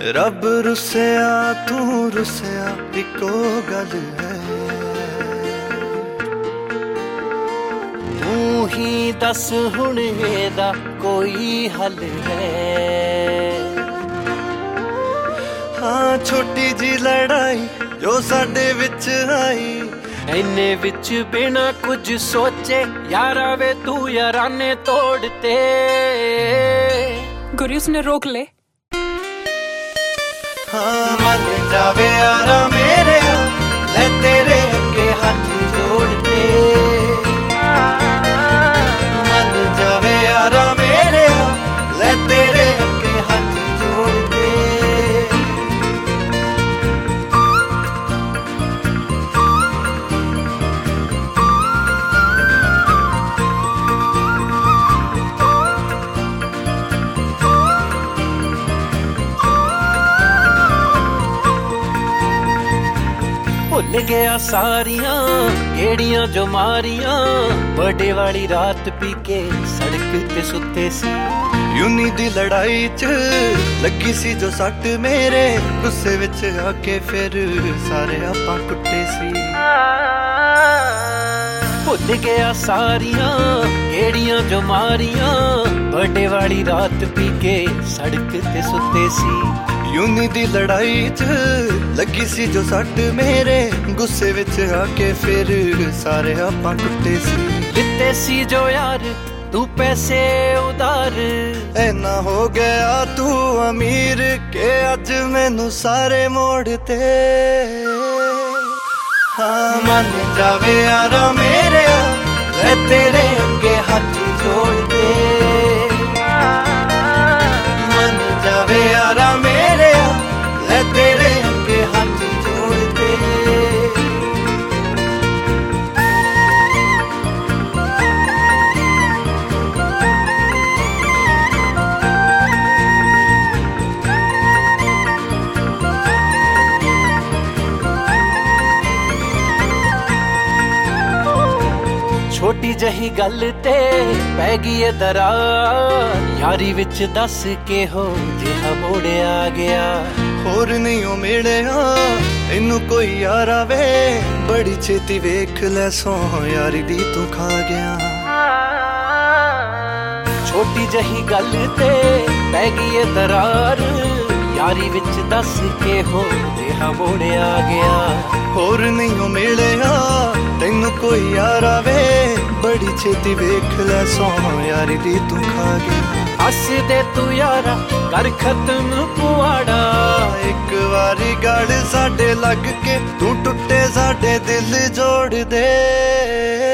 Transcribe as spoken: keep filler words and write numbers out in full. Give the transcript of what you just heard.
रब रुसिया तू रुसिया इको गल है। तू ही दस हुण एदा कोई हल है। हाँ छोटी जी लड़ाई जो साडे विच आई, इन्ने विच बिना कुछ सोचे यारा वे तू याराने तोड़ते। गुरी उसने रोक ले। हाँ मन जावे यारा मेरे ले तेरे अगे हाथ जोड़ते। मन जावे यारा मेरे ले तेरे अगे हाथ जोड़ते। भुल गया सारियां गेड़ियां जो मारियां, बर्थडे वाली रात पी के सड़क ते सुते सी। यूनी दी लड़ाई च लगी सी जो सट मेरे, गुस्से विच आके फिर सारे आपां कुट्टे सी। भुल गया सारियां गेड़ियां जो मारियां, बर्थडे वाली रात पी के सड़क ते सुते सी। यूनी दी लड़ाई च लगी सी जो सट मेरे, गुस्से विच आके फिर सारे आपां कुट्टे सी। दिते सी जो यार तू पैसे उधार, ऐना हो गया तू अमीर के अज मैनू सारे मोड़ते। हाँ मन जावे यारा मेरे ले तेरे अगे हाथ जोड़ते। मन जावे यारा मेरे ले तेरे अगे हाथ जोड़ते। छोटी जही गल ते पै गई है दरार, यारी विच दस के हो जिहा मोड़िया गया। होर नहीं ओ मिलिया तैनू कोई यारा वे, बड़ी छेती वेख ले सो यारी दी तू खा गया। छोटी जही गल ते पै गई है दरार, यारी विच दस के हो जिहा मोड़िया गया। होर नहीं ओ मिलिया तैनू कोई यारा वे, बड़ी छेती वेख ले सो यारी दी तू खा गया। हस दे तू यारा कर खत्म पुआड़ा, एक वारी गड़ साडे लग के तू टुटे साडे दिल जोड़ दे।